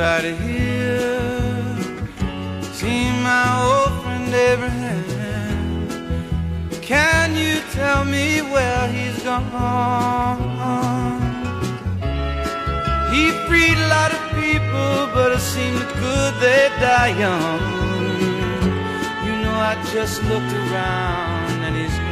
Anybody here seen my old friend Abraham? Can you tell me where he's gone? He freed a lot of people, but it seemed good they die young. You know, I just looked around and he's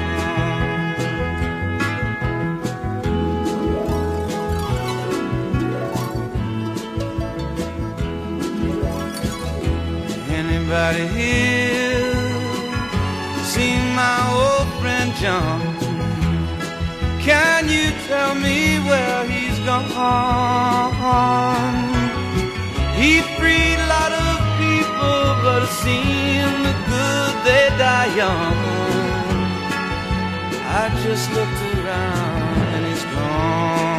anybody here seen my old friend John? Can you tell me where he's gone? He freed a lot of people, but it seemed good they die young. I just looked around and he's gone.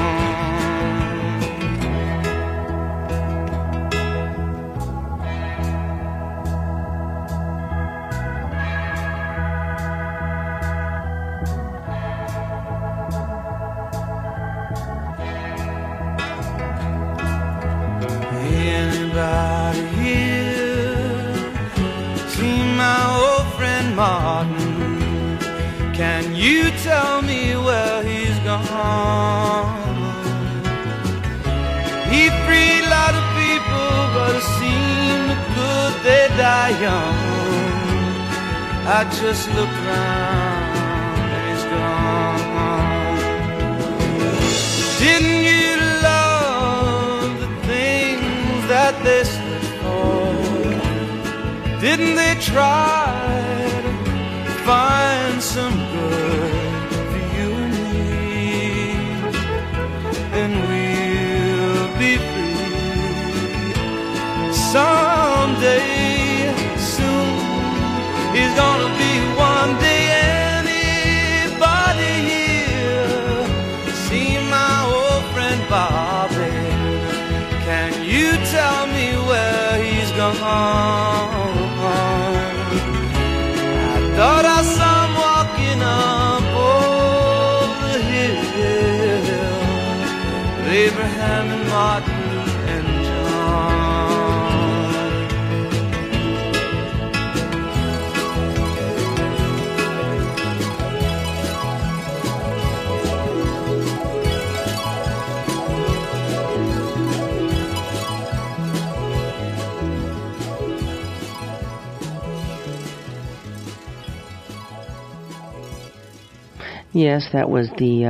Anybody here seen my old friend Martin? Can you tell me where he's gone? He freed a lot of people, but it seemed good they die young. I just looked around and he's gone. Didn't you that they stood for? Didn't they try to find some good for you and me? Then we'll be free someday soon. It's gonna be one day. Anybody here see my old friend Bobby? Can you tell me where he's gone? I thought I saw him walking up over the hill with Abraham and Martin and John. Yes, that was the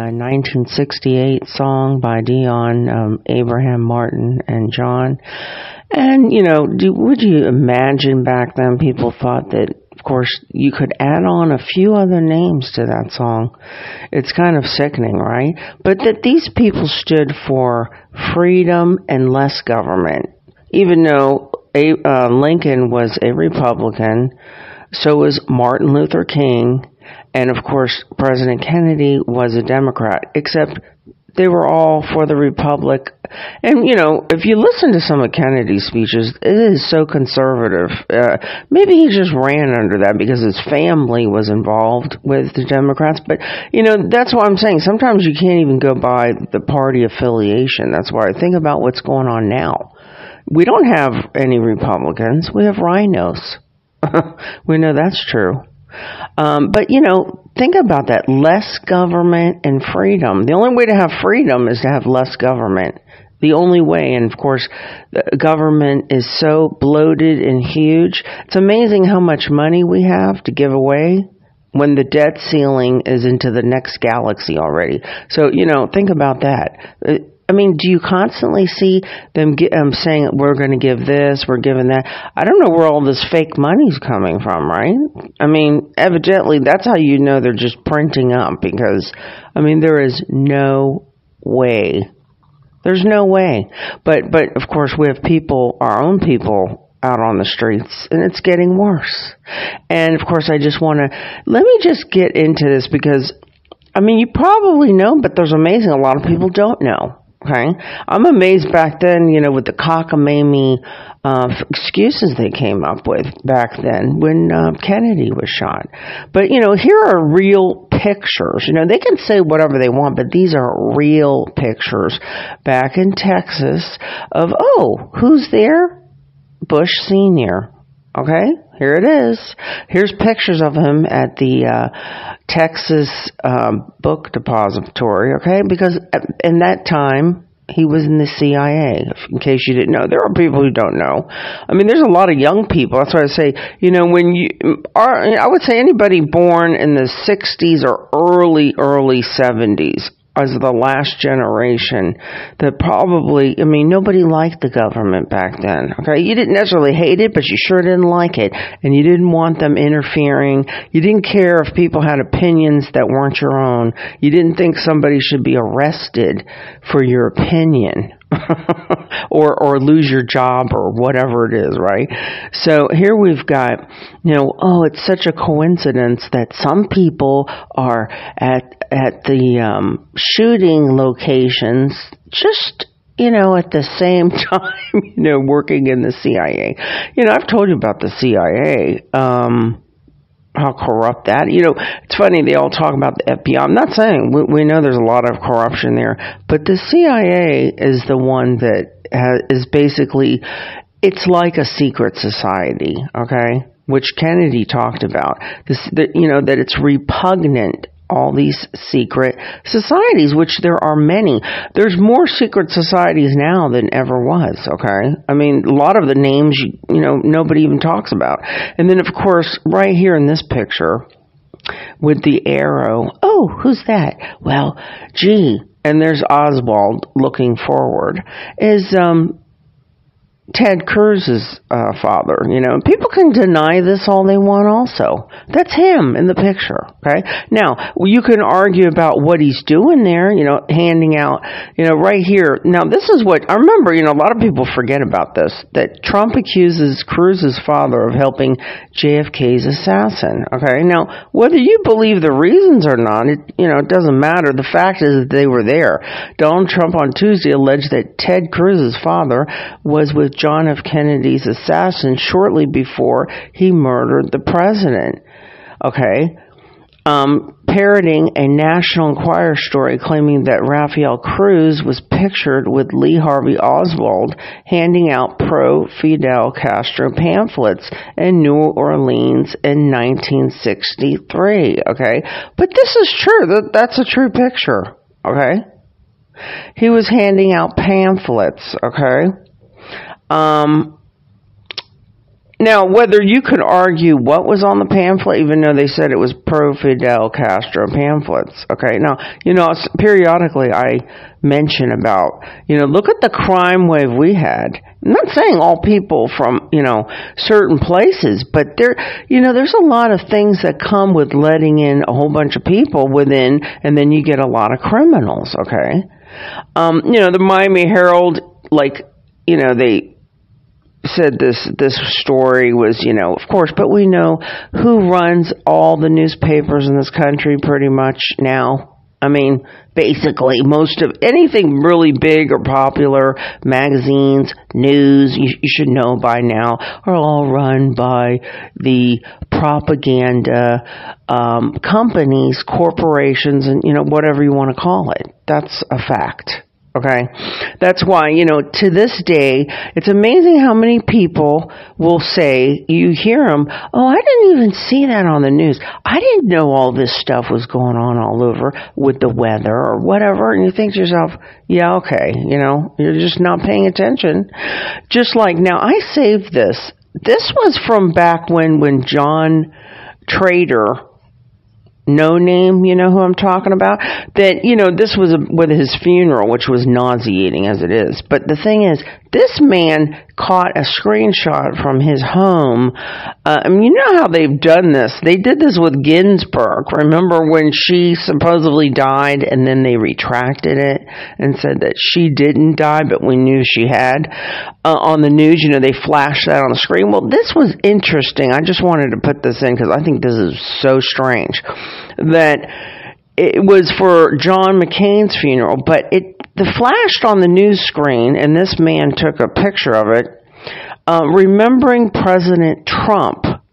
1968 song by Dion, Abraham, Martin, and John. And, you know, would you imagine back then people thought that, of course, you could add on a few other names to that song. It's kind of sickening, right? But that these people stood for freedom and less government. Even though Lincoln was a Republican, so was Martin Luther King. And, of course, President Kennedy was a Democrat, except they were all for the Republic. And, you know, if you listen to some of Kennedy's speeches, it is so conservative. Maybe he just ran under that because his family was involved with the Democrats. But, you know, that's what I'm saying. Sometimes you can't even go by the party affiliation. That's why I think about what's going on now. We don't have any Republicans. We have rhinos. We know that's true. But, you know, think about that. Less government and freedom. The only way to have freedom is to have less government. The only way. And, of course, the government is so bloated and huge. It's amazing how much money we have to give away when the debt ceiling is into the next galaxy already. So, you know, think about that. I mean, do you constantly see them saying, we're going to give this, we're giving that? I don't know where all this fake money's coming from, right? I mean, evidently, that's how you know they're just printing up because, I mean, there is no way. There's no way. But of course, we have people, our own people, out on the streets, and it's getting worse. And, of course, I just want to, let me just get into this because, I mean, you probably know, but there's amazing, a lot of people don't know. Okay, I'm amazed back then, you know, with the cockamamie excuses they came up with back then when Kennedy was shot. But, you know, here are real pictures. They can say whatever they want, but these are real pictures back in Texas of, who's there? Bush Sr. Okay, here it is. Here's pictures of him at the Texas Book Depository, okay? Because in that time, he was in the CIA, in case you didn't know. There are people who don't know. I mean, there's a lot of young people. That's why I say, when you are, I would say anybody born in the 60s or early 70s, as the last generation, that probably, nobody liked the government back then, okay? You didn't necessarily hate it, but you sure didn't like it, and you didn't want them interfering. You didn't care if people had opinions that weren't your own. You didn't think somebody should be arrested for your opinion. or lose your job or whatever it is, right? So here we've got, it's such a coincidence that some people are at the shooting locations just, at the same time, working in the CIA. I've told you about the CIA, how corrupt that. It's funny, they all talk about the FBI. I'm not saying, we know there's a lot of corruption there, but the CIA is the one that is basically, it's like a secret society, okay? Which Kennedy talked about. That it's repugnant, all these secret societies, which there are many. There's more secret societies now than ever was, okay? I mean, a lot of the names, nobody even talks about. And then, of course, right here in this picture, with the arrow, who's that? Well, gee, and there's Oswald looking forward, is Ted Cruz's father. People can deny this all they want also. That's him in the picture, okay? Now, you can argue about what he's doing there, handing out, right here. Now, this is what, I remember, a lot of people forget about this, that Trump accuses Cruz's father of helping JFK's assassin, okay? Now, whether you believe the reasons or not, it doesn't matter. The fact is that they were there. Donald Trump on Tuesday alleged that Ted Cruz's father was with John F. Kennedy's assassin shortly before he murdered the president. Okay? Parroting a National Enquirer story claiming that Rafael Cruz was pictured with Lee Harvey Oswald handing out pro-Fidel Castro pamphlets in New Orleans in 1963. Okay? But this is true. That's a true picture. Okay? He was handing out pamphlets. Okay? Now, whether you could argue what was on the pamphlet, even though they said it was pro-Fidel Castro pamphlets, okay? Now, periodically I mention about, look at the crime wave we had. I'm not saying all people from, certain places, but there's a lot of things that come with letting in a whole bunch of people within, and then you get a lot of criminals, okay? The Miami Herald, they said this story was, of course, but we know who runs all the newspapers in this country pretty much now. I mean, basically, most of anything really big or popular, magazines, news, you should know by now, are all run by the propaganda companies, corporations, and, whatever you want to call it. That's a fact. Okay, that's why, to this day, it's amazing how many people will say, you hear them, I didn't even see that on the news. I didn't know all this stuff was going on all over with the weather or whatever. And you think to yourself, yeah, okay, you're just not paying attention. Just like, now I saved this. This was from back when John Trader, No Name, you know who I'm talking about? That, this was with his funeral, which was nauseating as it is. But the thing is, this man caught a screenshot from his home. You know how they've done this. They did this with Ginsburg. Remember when she supposedly died and then they retracted it and said that she didn't die, but we knew she had? On the news, they flashed that on the screen. Well, this was interesting. I just wanted to put this in because I think this is so strange. That it was for John McCain's funeral, but it flashed on the news screen, and this man took a picture of it, remembering President Trump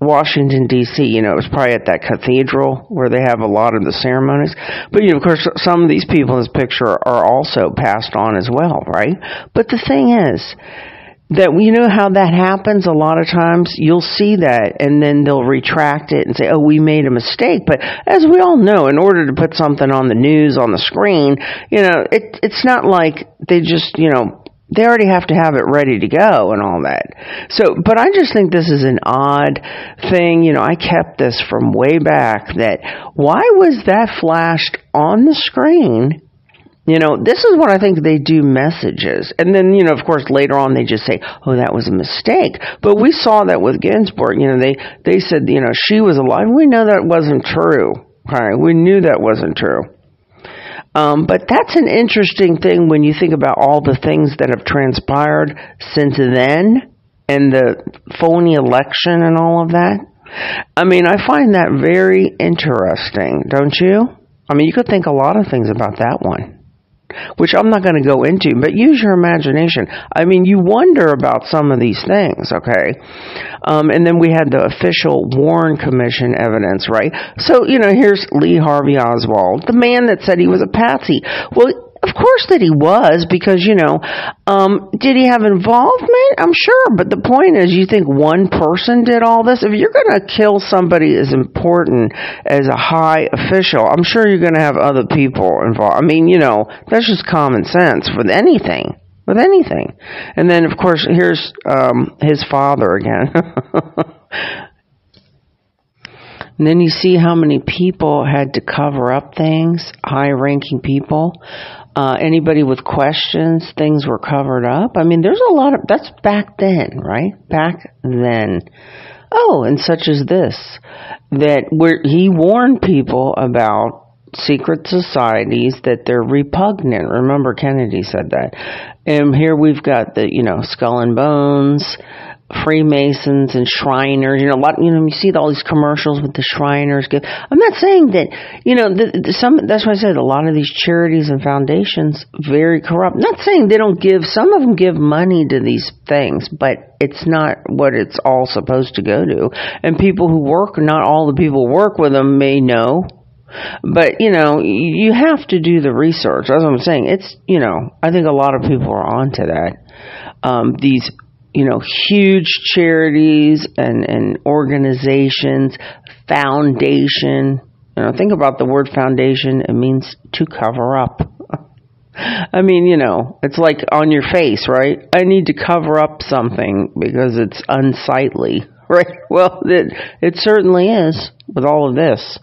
Washington, D.C., it was probably at that cathedral where they have a lot of the ceremonies. But, of course, some of these people in this picture are also passed on as well, right? But the thing is that, how that happens a lot of times? You'll see that, and then they'll retract it and say, oh, we made a mistake. But as we all know, in order to put something on the news, on the screen, it's not like they just, they already have to have it ready to go and all that. So, but I just think this is an odd thing. I kept this from way back, that why was that flashed on the screen? This is what I think they do messages. And then, of course, later on they just say, oh, that was a mistake. But we saw that with Ginsburg. They said, she was alive. We know that wasn't true. Okay? We knew that wasn't true. But that's an interesting thing when you think about all the things that have transpired since then and the phony election and all of that. I mean, I find that very interesting, don't you? I mean, you could think a lot of things about that one, which I'm not going to go into, but use your imagination. I mean, you wonder about some of these things, okay? And then we had the official Warren Commission evidence, right? So, here's Lee Harvey Oswald, the man that said he was a patsy. Well, of course that he was, because, did he have involvement? I'm sure, but the point is, you think one person did all this? If you're going to kill somebody as important as a high official, I'm sure you're going to have other people involved. I mean, that's just common sense with anything. And then, of course, here's his father again. And then you see how many people had to cover up things, high-ranking people. Anybody with questions, things were covered up. I mean, there's a lot of, that's back then, right? Back then. Oh, and such as this, that he warned people about secret societies, that they're repugnant. Remember, Kennedy said that. And here we've got the, Skull and Bones, Freemasons and Shriners, a lot, you see all these commercials with the Shriners. I'm not saying that, that's why I said a lot of these charities and foundations, very corrupt. Not saying they don't some of them give money to these things, but it's not what it's all supposed to go to. And people who work, not all the people who work with them may know. But, you have to do the research. That's what I'm saying. It's, I think a lot of people are onto that. These, huge charities and organizations, foundation. Think about the word foundation. It means to cover up. I mean, it's like on your face, right? I need to cover up something because it's unsightly, right? Well, it certainly is with all of this.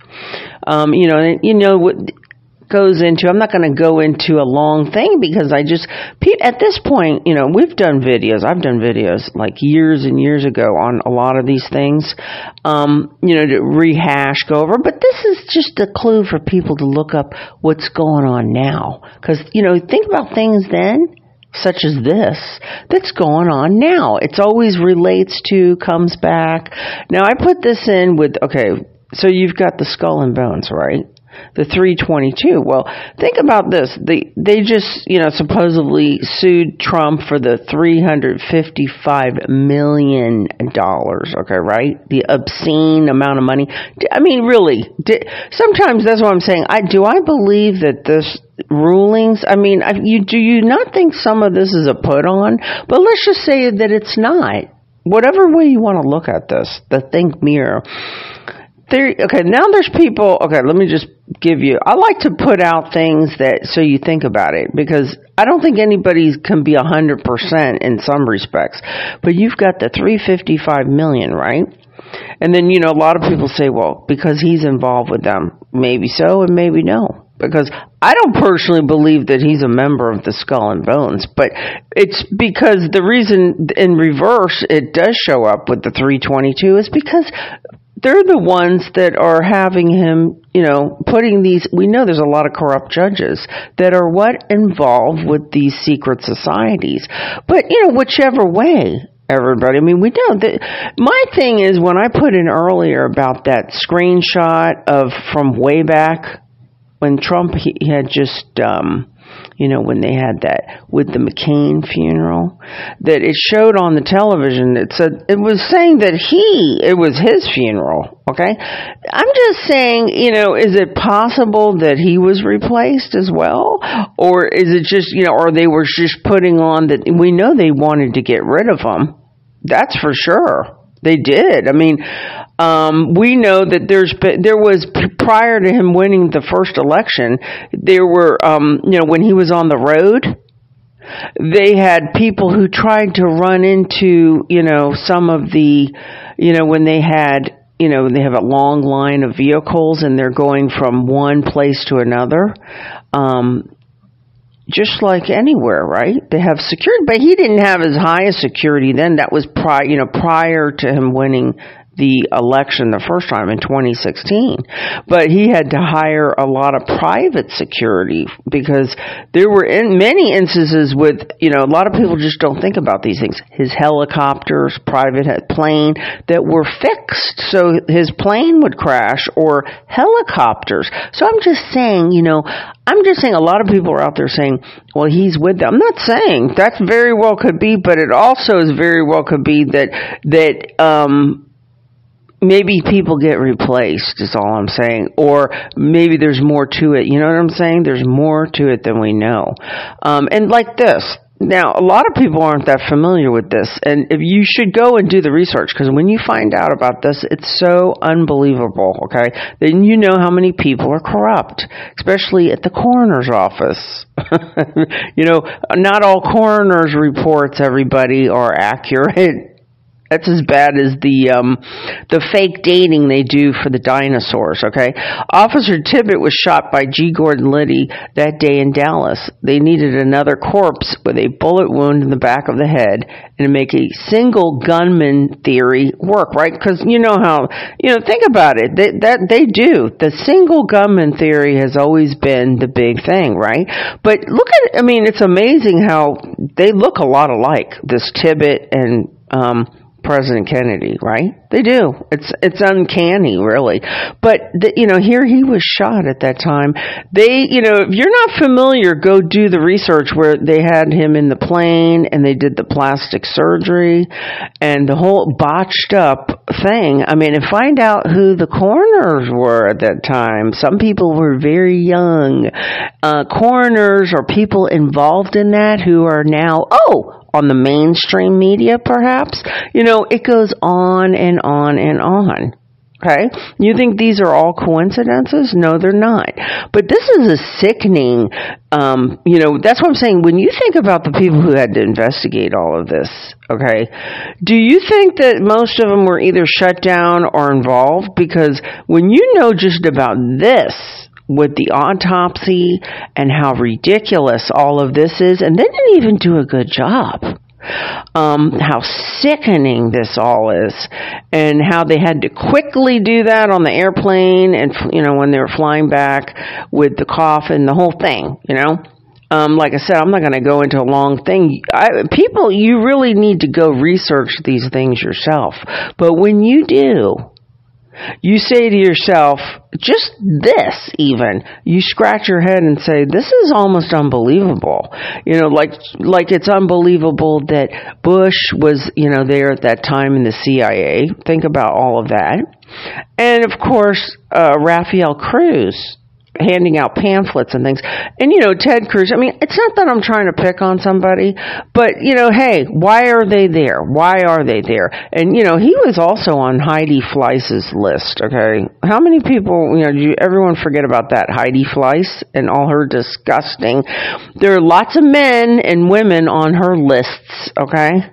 What goes into, I'm not going to go into a long thing because at this point, we've done videos. I've done videos like years and years ago on a lot of these things, to rehash, go over. But this is just a clue for people to look up what's going on now. Because, think about things then, such as this, that's going on now. It's always relates to, comes back. Now, I put this in with, okay, so you've got the Skull and Bones, right? The 322. Well, think about this. They just, supposedly sued Trump for the $355 million. Okay, right? The obscene amount of money. I mean, really. Sometimes that's what I'm saying. Do I believe that this rulings? I mean, do you not think some of this is a put on? But let's just say that it's not. Whatever way you want to look at this, the think mirror. Okay, now there's people, okay, let me just give you, I like to put out things so you think about it, because I don't think anybody can be 100% in some respects, but you've got the $355 million, right? And then, a lot of people say, well, because he's involved with them, maybe so and maybe no. Because I don't personally believe that he's a member of the Skull and Bones, but it's because the reason in reverse it does show up with the 322 is because they're the ones that are having him, putting these, we know there's a lot of corrupt judges that are involved with these secret societies. But, whichever way, everybody, I mean, we know that. My thing is, when I put in earlier about that screenshot from way back when Trump, he had just when they had that with the McCain funeral, that it showed on the television. It said, it was saying that it was his funeral. Okay. I'm just saying, is it possible that he was replaced as well? Or is it just, or they were just putting on that? We know they wanted to get rid of him. That's for sure. They did. I mean, we know that there was, prior to him winning the first election, there were, when he was on the road, they had people who tried to run into, some of the, when they had, they have a long line of vehicles and they're going from one place to another. Just like anywhere, right? They have security, but he didn't have as high a security then. That was prior to him winning the election the first time in 2016. But he had to hire a lot of private security because there were many instances with, a lot of people just don't think about these things. His helicopters, private plane that were fixed so his plane would crash, or helicopters. So I'm just saying, a lot of people are out there saying, well, he's with them. I'm not saying that very well could be, but it also is very well could be that maybe people get replaced is all I'm saying. Or maybe there's more to it. You know what I'm saying? There's more to it than we know. And like this. Now, a lot of people aren't that familiar with this, and if you should go and do the research, because when you find out about this, it's so unbelievable, okay? Then you know how many people are corrupt, especially at the coroner's office. Not all coroner's reports, everybody, are accurate. That's as bad as the fake dating they do for the dinosaurs, okay? Officer Tippit was shot by G. Gordon Liddy that day in Dallas. They needed another corpse with a bullet wound in the back of the head and to make a single gunman theory work, right? Because think about it. They do. The single gunman theory has always been the big thing, right? But it's amazing how they look a lot alike, this Tippit and President Kennedy, right? They do. It's uncanny, really. But here he was shot at that time. They, if you're not familiar, go do the research where they had him in the plane and they did the plastic surgery and the whole botched up thing. And find out who the coroners were at that time. Some people were very young. Coroners or people involved in that who are now, on the mainstream media, perhaps. It goes on and on and on. Okay? You think these are all coincidences? No, they're not. But this is a sickening, that's what I'm saying. When you think about the people who had to investigate all of this, okay, do you think that most of them were either shut down or involved? Because when you know just about this, with the autopsy and how ridiculous all of this is, and they didn't even do a good job. How sickening this all is, and how they had to quickly do that on the airplane, and when they were flying back with the coffin, the whole thing. Like I said, I'm not going to go into a long thing. People, you really need to go research these things yourself. But when you do, you say to yourself, just this even, you scratch your head and say, this is almost unbelievable. Like it's unbelievable that Bush was, there at that time in the CIA. Think about all of that. And of course, Rafael Cruz handing out pamphlets and things. And, Ted Cruz, it's not that I'm trying to pick on somebody, but, hey, why are they there? Why are they there? And, he was also on Heidi Fleiss's list, okay? How many people, everyone forget about that Heidi Fleiss and all her disgusting, there are lots of men and women on her lists, okay?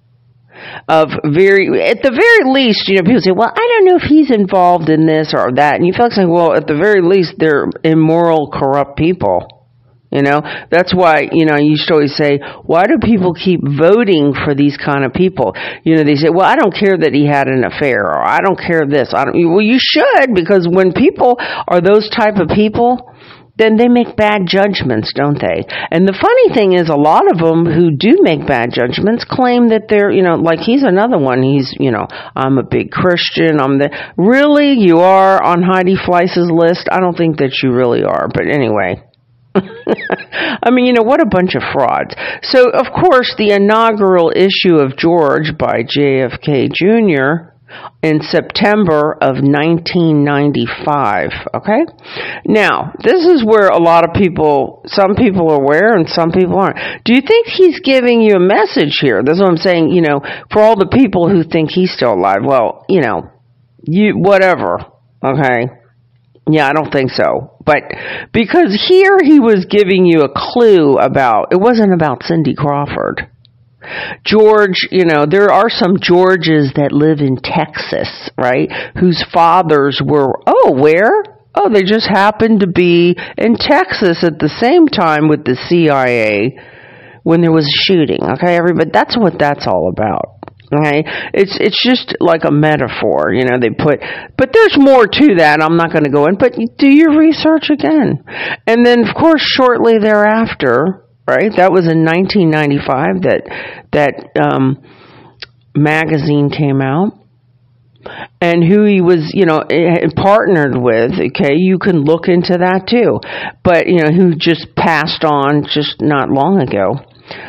At the very least, people say, well, I don't know if he's involved in this or that. And you feel like, well, at the very least, they're immoral, corrupt people. That's why, I used to always say, why do people keep voting for these kind of people? They say, well, I don't care that he had an affair, or I don't care this. Well, you should, because when people are those type of people, then they make bad judgments, don't they? And the funny thing is, a lot of them who do make bad judgments claim that they're, like he's another one. He's, I'm a big Christian. Really? You are on Heidi Fleiss's list? I don't think that you really are. But anyway, I mean, what a bunch of frauds. So, of course, the inaugural issue of George by JFK Jr. in September of 1995, okay? Now, this is where a lot of people, some people are aware and some people aren't. Do you think he's giving you a message here? That's what I'm saying, for all the people who think he's still alive. Well, whatever, okay? Yeah, I don't think so. But because here he was giving you a clue about, it wasn't about Cindy Crawford. George, there are some Georges that live in Texas, right? Whose fathers were, where? Oh, they just happened to be in Texas at the same time with the CIA when there was a shooting, okay, everybody? That's what that's all about. Okay, it's just like a metaphor, they put, but there's more to that. I'm not going to go in, but do your research again. And then, of course, shortly thereafter, right, that was in 1995 that magazine came out, and who he was, partnered with, okay, you can look into that too, but, who just passed on just not long ago.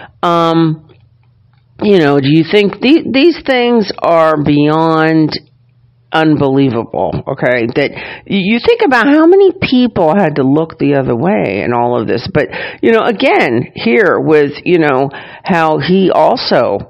Do you think these things are beyond unbelievable, okay? That you think about how many people had to look the other way in all of this. But, again, here with, how he also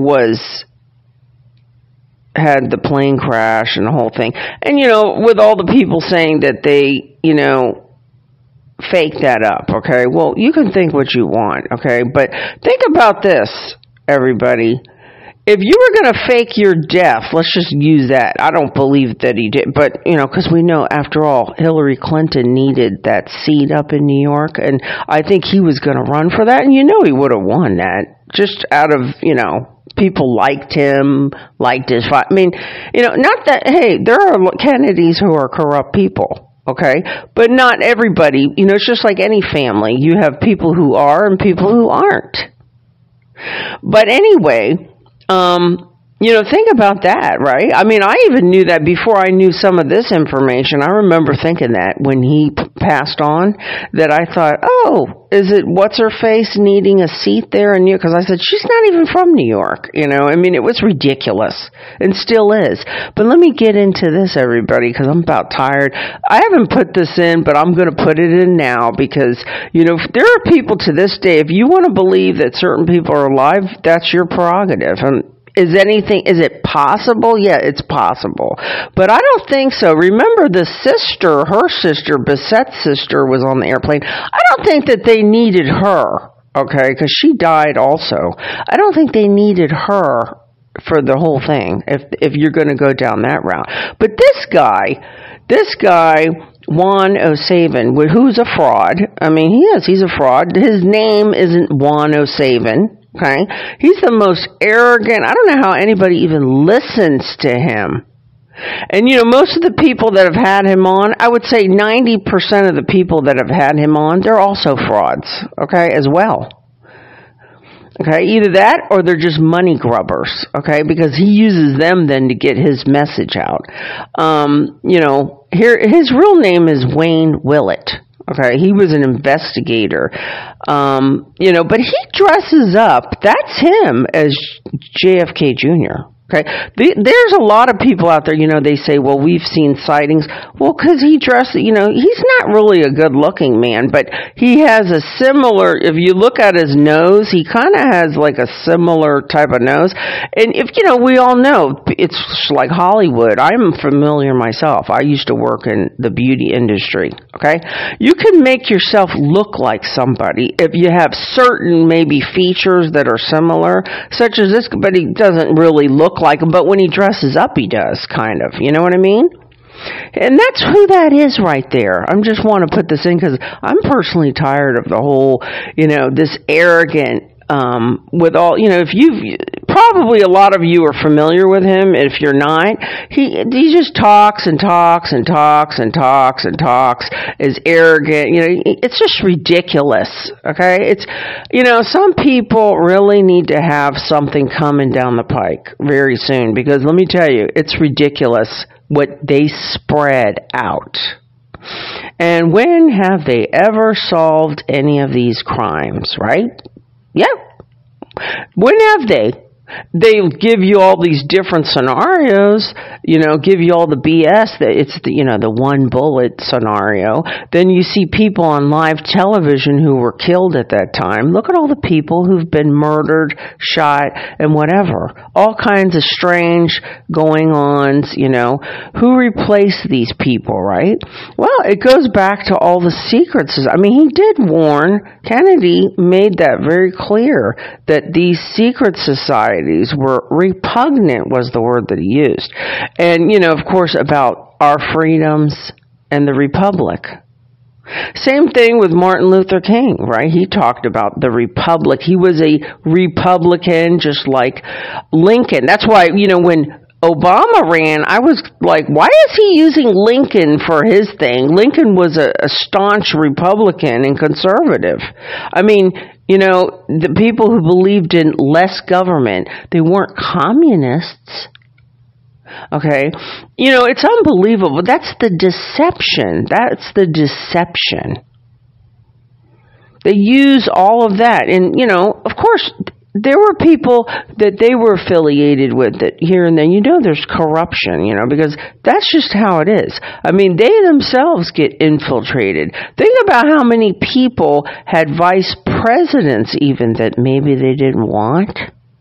had the plane crash and the whole thing. And, with all the people saying that they, fake that up, okay? Well, you can think what you want, okay? But think about this. Everybody, if you were going to fake your death, let's just use that. I don't believe that he did, but, because we know, after all, Hillary Clinton needed that seat up in New York, and I think he was going to run for that, and he would have won that, just out of, people liked him, liked his fight. I mean, not that, hey, there are Kennedys who are corrupt people. Okay, but not everybody, it's just like any family. You have people who are and people who aren't. But anyway, think about that, right? I mean, I even knew that before I knew some of this information. I remember thinking that when he passed on, that I thought, is it what's-her-face needing a seat there in New York? Because I said, she's not even from New York, I mean, it was ridiculous, and still is. But let me get into this, everybody, because I'm about tired. I haven't put this in, but I'm going to put it in now, because, there are people to this day, if you want to believe that certain people are alive, that's your prerogative. And is it possible? Yeah, it's possible. But I don't think so. Remember her sister, Bissette's sister, was on the airplane. I don't think that they needed her, okay, because she died also. I don't think they needed her for the whole thing, if you're going to go down that route. But this guy, Juan O'Savin, who's a fraud. I mean, he's a fraud. His name isn't Juan O'Savin. Okay, he's the most arrogant. I don't know how anybody even listens to him. And, most of the people that have had him on, I would say 90% of the people that have had him on, they're also frauds, okay, as well. Okay, either that or they're just money grubbers, okay, because he uses them then to get his message out. Here, his real name is Wayne Willett. Okay, he was an investigator, but he dresses up, that's him, as JFK Jr., okay? There's a lot of people out there, they say, well, we've seen sightings. Well, because he dresses, he's not really a good-looking man, but he has a similar, if you look at his nose, he kind of has like a similar type of nose. And if, we all know, it's like Hollywood. I'm familiar myself. I used to work in the beauty industry, okay? You can make yourself look like somebody if you have certain maybe features that are similar, such as this, but he doesn't really look like him, but when he dresses up, he does, kind of. You know what I mean? And that's who that is right there. I just want to put this in because I'm personally tired of the whole, this arrogant, with all, if you've, probably a lot of you are familiar with him. If you're not, he just talks and talks and talks and talks and talks, is arrogant. It's just ridiculous. Okay. It's, some people really need to have something coming down the pike very soon, because let me tell you, it's ridiculous what they spread out. And when have they ever solved any of these crimes, right? Yep. When have they? They'll give you all these different scenarios, give you all the BS that it's the one bullet scenario. Then you see people on live television who were killed at that time. Look at all the people who've been murdered, shot, and whatever. All kinds of strange going-ons, Who replaced these people, right? Well, it goes back to all the secrets. I mean, he did warn, Kennedy made that very clear, that these secret societies were repugnant, was the word that he used. And, of course, about our freedoms and the republic. Same thing with Martin Luther King, right? He talked about the republic. He was a Republican, just like Lincoln. That's why, when Obama ran, I was like, why is he using Lincoln for his thing? Lincoln was a staunch Republican and conservative. I mean, the people who believed in less government, they weren't communists. Okay? It's unbelievable. That's the deception. They use all of that. And, of course, there were people that they were affiliated with that here and then, there's corruption, because that's just how it is. I mean, they themselves get infiltrated. Think about how many people had vice presidents even that maybe they didn't want.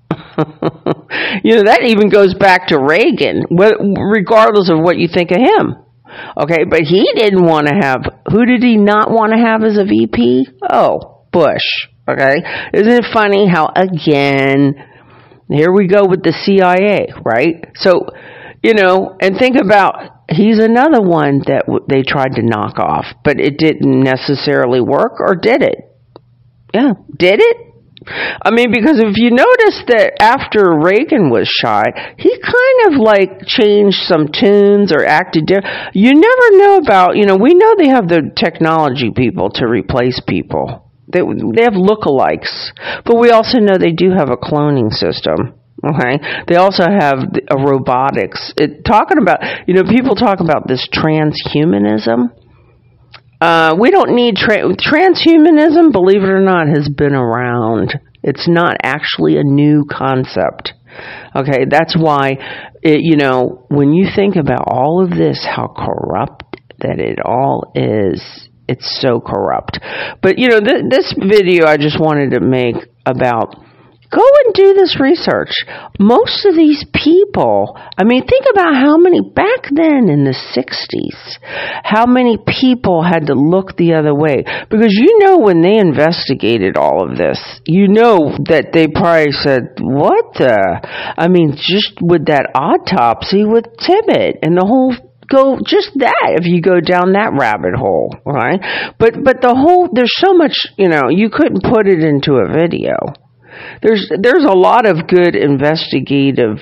That even goes back to Reagan, regardless of what you think of him. Okay, but he didn't want to have, who did he not want to have as a VP? Oh, Bush. Okay, isn't it funny how, again, here we go with the CIA, right? So, and think about, he's another one that they tried to knock off, but it didn't necessarily work, or did it? Yeah, did it? I mean, because if you notice that after Reagan was shot, he kind of like changed some tunes or acted different. You never know about, we know they have the technology people to replace people. They have lookalikes, but we also know they do have a cloning system. Okay, they also have a robotics. Talking about, people talk about this transhumanism. We don't need transhumanism. Believe it or not, has been around. It's not actually a new concept. Okay, that's why when you think about all of this, how corrupt that it all is. It's so corrupt. But, this video I just wanted to make about, go and do this research. Most of these people, I mean, think about how many, back then in the 60s, how many people had to look the other way. Because when they investigated all of this, that they probably said, what the? I mean, just with that autopsy with Tibbet and the whole go just that if you go down that rabbit hole, right? But there's so much, you couldn't put it into a video. There's a lot of good investigative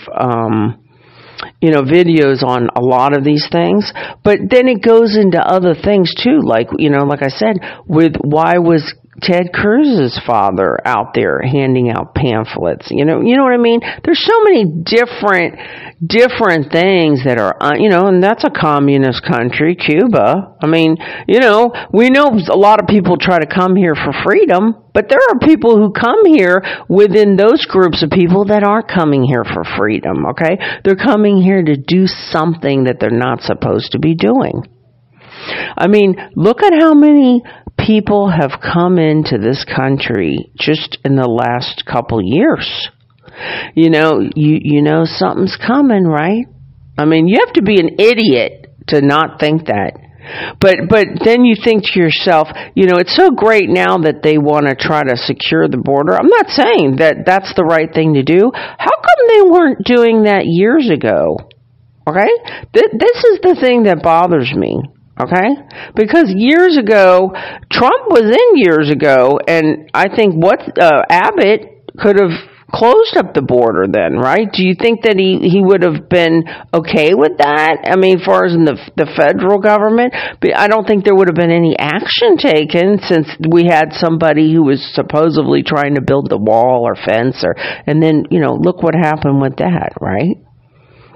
videos on a lot of these things, but then it goes into other things too, like I said, with why was Ted Cruz's father out there handing out pamphlets. You know what I mean? There's so many different things that are, and that's a communist country, Cuba. I mean, we know a lot of people try to come here for freedom, but there are people who come here within those groups of people that aren't coming here for freedom, okay? They're coming here to do something that they're not supposed to be doing. I mean, look at how many people have come into this country just in the last couple years. You know something's coming, right? I mean, you have to be an idiot to not think that. But then you think to yourself, it's so great now that they want to try to secure the border. I'm not saying that that's the right thing to do. How come they weren't doing that years ago? Okay? This is the thing that bothers me. Okay? Because years ago, Trump was in years ago, and I think Abbott could have closed up the border then, right? Do you think that he would have been okay with that? I mean, as far as in the federal government, but I don't think there would have been any action taken since we had somebody who was supposedly trying to build the wall or fence, and then, look what happened with that, right?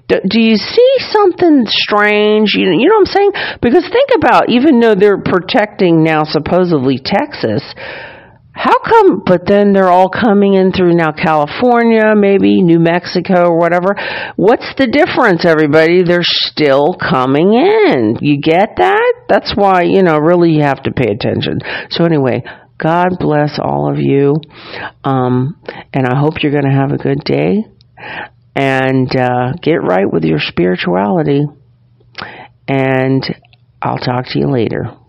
Do you see something strange? You know what I'm saying? Because think about, even though they're protecting now supposedly Texas, how come, but then they're all coming in through now California, maybe New Mexico or whatever. What's the difference, everybody? They're still coming in. You get that? That's why, really you have to pay attention. So anyway, God bless all of you. And I hope you're going to have a good day. And get right with your spirituality. And I'll talk to you later.